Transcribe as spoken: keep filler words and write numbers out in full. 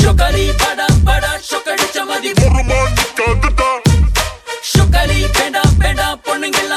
ஷொக்கலி படா படா ஷொக்கடிச்ச மதி ஒரு மாணிக்காதுடா ஷொக்கலி வேண்டாம் வேண்டாம் பொண்ணுங்கெல்லாம்